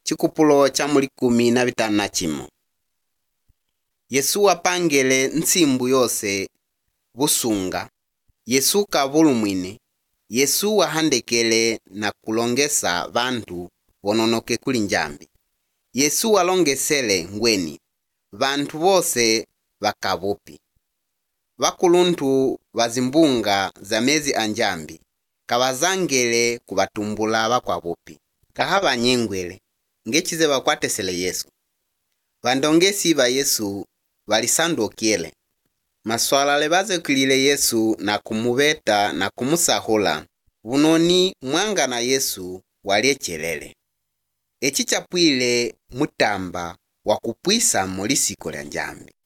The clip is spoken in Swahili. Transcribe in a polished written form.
Chikupulo cha muli 15. Yesu wapangele nsimbu yose busunga. Yesu kabulumwine. Yesu wahandekele na kulongesa bantu bononoke kuli njambi. Yesu walongesele ngweni. Bantu bose bakabupi. Bakuluntu bazimbunga za mezi anjambi. Kabazangele kubatumbula bakwabupi. Kahaba nyengwele. Ngechize bakwatesele Yesu. Bandongesi ba Yesu balisandokiele. Maswalale bazekilile Yesu na kumubeta na kumusahula. Bunoni mwanga na Yesu waliechelele. Echi chapwile mutamba wakupwisa mulisiko lya njambi.